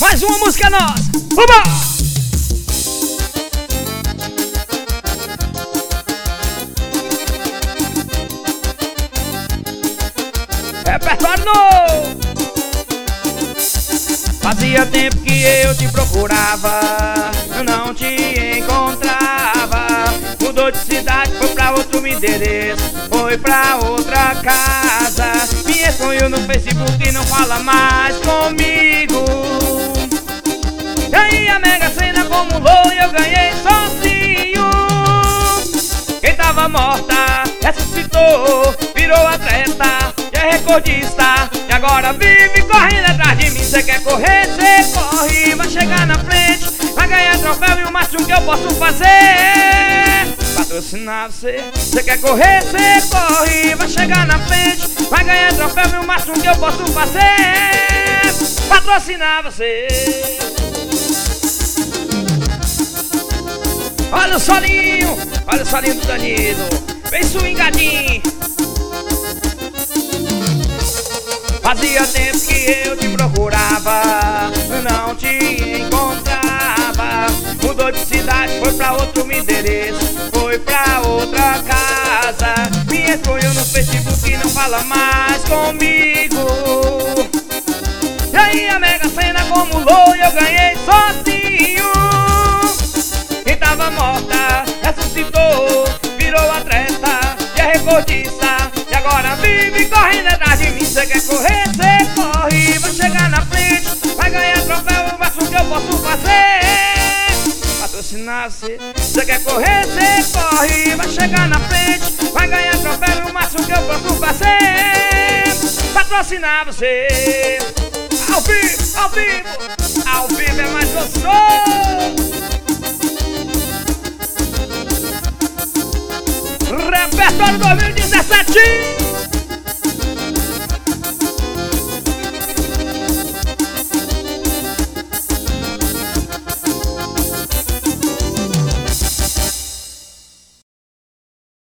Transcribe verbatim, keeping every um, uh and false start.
Mais uma música nossa. Oba! Repertório novo. Fazia tempo que eu te procurava, eu não te encontrava. Mudou de cidade, foi pra outro endereço, foi pra outra casa. Me excluiu no Facebook e não fala mais comigo. E aí a Mega Sena acumulou e eu ganhei sozinho. Quem tava morta ressuscitou, virou atleta, é recordista e agora vive correndo atrás de mim. Cê quer correr, cê corre, vai chegar na frente, vai ganhar troféu e o máximo que eu posso fazer patrocinar você. Cê quer correr, cê corre, vai chegar na frente, vai ganhar troféu e o máximo que eu posso fazer patrocinar você. Olha o solinho, olha o solinho do Danilo, vem swingadinho. Fazia tempo que eu te procurava, não te encontrava. Mudou de cidade, foi pra outro endereço, foi pra outra casa. Me excluiu no Facebook e não fala mais comigo. E aí a Mega Sena acumulou e eu ganhei sozinho. Quem tava morta ressuscitou, virou atleta e é recordista e agora vive correndo atrás de mim. Cê quer correr, cê corre, vai chegar na frente, vai ganhar troféu, o máximo que eu posso fazer patrocinar você. Cê quer correr, cê corre, vai chegar na frente, vai ganhar troféu, o máximo que eu posso fazer patrocinar você. Ao vivo, ao vivo, ao vivo é mais gostoso. Repertório dois mil e dezessete.